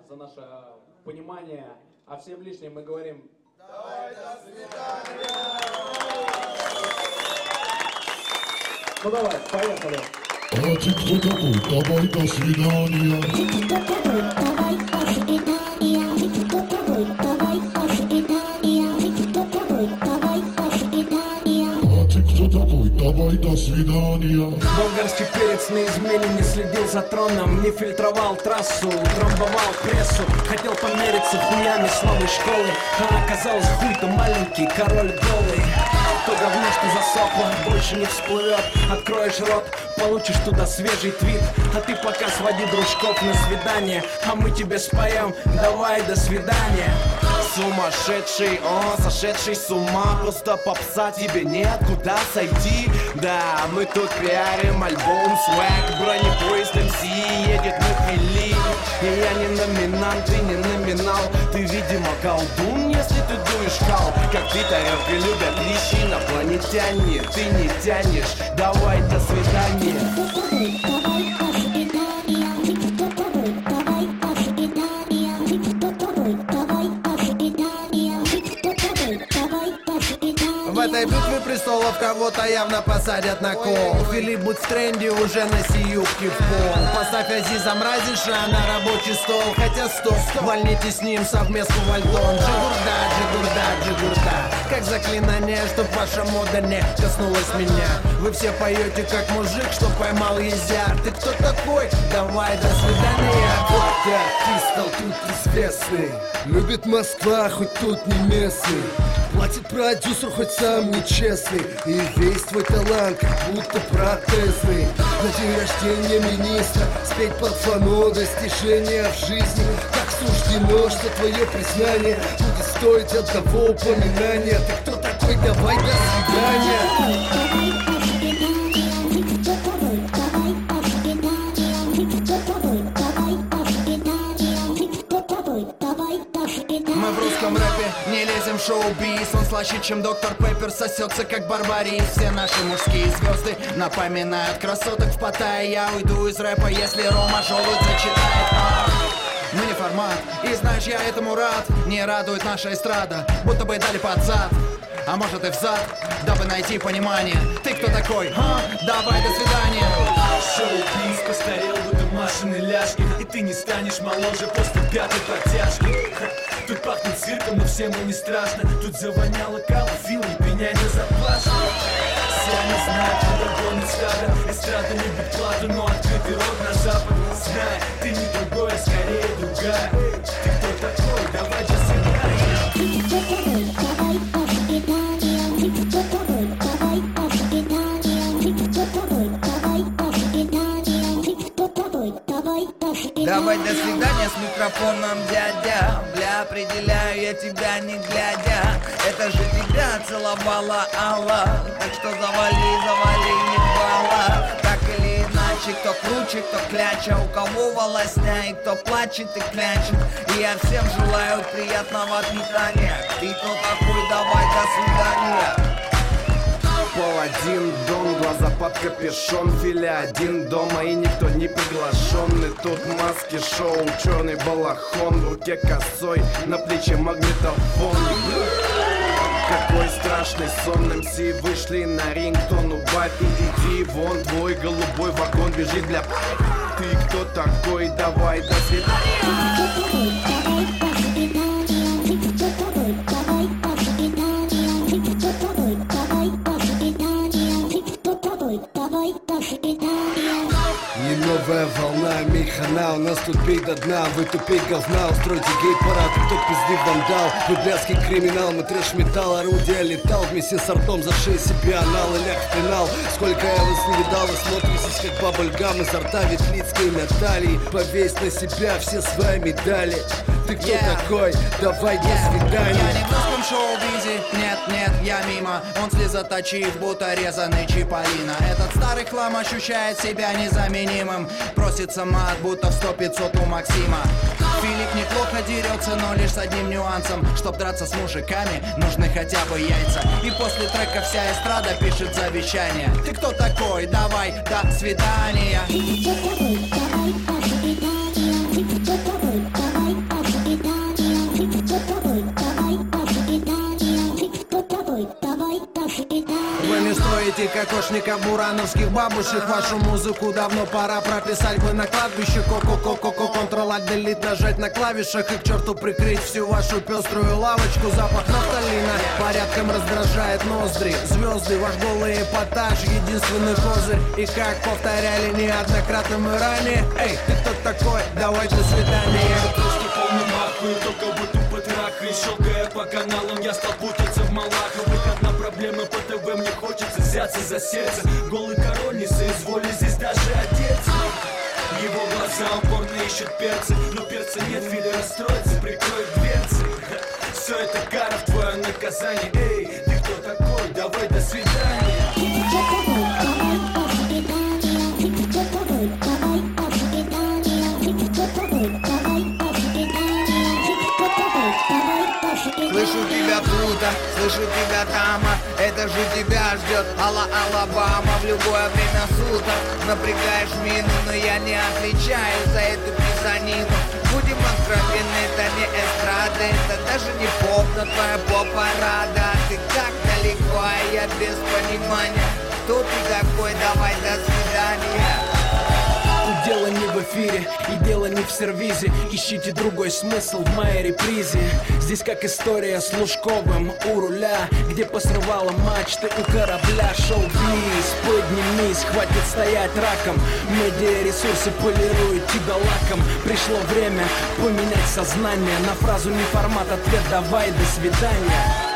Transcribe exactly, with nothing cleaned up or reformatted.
за наше понимание, а всем лишним мы говорим: давай, до свидания! Ну давай, поехали! А ты кто такой? Давай, до свидания! Ты кто такой? Давай, до свидания! Ты кто такой? Давай, до свидания! Ты кто такой? Давай, до свидания! А ты кто такой? Давай, до свидания! Болгарский перец на измене не следил за троном, не фильтровал трассу, трамбовал прессу. Хотел помериться хуями с новой школы, а оказалось хуй-то маленький, король голый. То говно, что засохло, больше не всплывет. Откроешь рот, получишь туда свежий твит. А ты пока своди дружков на свидание, а мы тебе споем: давай, до свидания. Сумасшедший, о, сошедший с ума. Просто попса, тебе нет куда сойти. Да, мы тут пиарим альбом Swag. Бронепоезд эм си едет на хвили. И я не номинант, ты не номинал. Ты, видимо, колдун, если ты дуешь кал. Как питеревки любят лишь инопланетяне. Ты не тянешь, давай, до свидания. В этой битве престолов кого-то явно посадят на кол. Филипп, будь в тренде, уже носи юбки в пол. Поставь Азиза Мразиша на рабочий стол. Хотя стоп, вольните с ним совместно вальтон. Джигурда, джигурда, джигурда. Как заклинание, чтоб ваша мода не коснулась меня. Вы все поете как мужик, что поймал езя. Ты кто такой? Давай, до свидания. Вот артист стал тут известный. Любит Москва, хоть тут не местный. Платит продюсер, хоть сам нечестный. И весь твой талант как будто протезный. На день рождения министра спеть под фано достижения в жизни. Так суждено, что твое признание будет стоить одного упоминания. Ты кто такой? Давай, до свидания. Мы в русском рэпе не лезем в шоу-биз. Он слаще, чем доктор Пеппер, сосется как Барбарис. Все наши мужские звезды напоминают красоток в Паттайе. Я уйду из рэпа, если Рома Желудь зачитает. А, мы не формат, и знаешь, я этому рад. Не радует наша эстрада, будто бы дали под зад. А может и взад, дабы найти понимание. Ты кто такой? А? Давай, до свидания. Шоу-биз постарел, будто Машины ляжки. И ты не станешь моложе после пятой протяжки. Тут пахнет цирком, но всем и не страшно. Тут завоняло калофил, не пеняй на заплашку. Все они знают, куда гонит стадо. Эстрада любит плату, но открытый рот на запад. Знай, ты не другой, а скорее другая. Ты кто такой? Давай, до свидания. Давай, до свидания с микрофоном, дядя. Бля, определяю я тебя не глядя. Это же тебя целовала Алла. Так что завали, завали, не бала. Так или иначе, кто круче, кто кляча. У кого волосня и кто плачет и клячет. И я всем желаю приятного отметания. Ты кто такой? Давай, до свидания. Один дом, глаза под капюшон, филя один дома и никто не приглашенный. Тут маски, шоу, черный балахон, в руке косой, на плече магнитофон. Какой страшный сон, эм си вышли на ринг, тону бати, иди вон, твой голубой вагон бежит для... Ты кто такой? Давай, до свидания. Не новая волна, мейхана, у нас тут бей до дна. Вы тупей говна, устройте гей-парад. Кто пизды вам дал? Вы блядский криминал, мы трэш-металл, орудие летал. Вместе с артом за шею себе анал и ляг в пенал. Сколько я вас не видал, вы смотритесь как баблгам. Изо рта Ветлицкой Натальи. Повесь на себя все свои медали. Ты кто yeah. такой? Давай, yeah. до свидания. Я не в русском шоу-бизе, нет, нет, я мимо. Он слезоточив, будто резаный Чиполлино. Этот старый хлам ощущает себя незаменимым. Просится мат, будто в сто пятьсот у Максима. Филипп неплохо дерется, но лишь с одним нюансом. Чтоб драться с мужиками, нужны хотя бы яйца. И после трека вся эстрада пишет завещание. Ты кто такой? Давай, до свидания. Давай, до свидания. кокошника бурановских бабушек. Вашу музыку давно пора прописать бы на кладбище. Ко-ко-ко-ко-ко, контрол-делит нажать на клавишах. И к черту прикрыть всю вашу пеструю лавочку. Запах нафталина порядком раздражает ноздри. Звезды, ваш голый эпатаж, единственный козырь. И как повторяли неоднократно мы ранее: эй, ты кто такой? Давай, до свидания. Просто полный маху, только будто потрахай. Щелкая по каналам, я стал путаться в Малаховых. Одна проблема по ТВ, мне хочется взяться за сердце. Голый король не соизволит здесь даже одеться. Его глаза упорно ищут перцы, но перца нет, Фили расстроится, прикроет дверцы. Все это кара в твое наказание. Эй, ты кто такой? Давай, до свидания. Слышу тебя круто, слышу тебя тама. Это же тебя ждет Алла Алабама. В любое время суток напрягаешь мину, но я не отвечаю за эту писанину. Будем откровенны, это не эстрада, это даже не поп, но твоя поп-парада. Ты так далеко, а я без понимания. Кто ты такой? Давай, до свидания. Дело не в эфире и дело не в сервизе. Ищите другой смысл в моей репризе. Здесь как история с Лужковым у руля, где посрывала мачты у корабля. Шоу-биз, поднимись, хватит стоять раком. Медиаресурсы полируют тебя лаком. Пришло время поменять сознание. На фразу не формат, ответ давай, до свидания.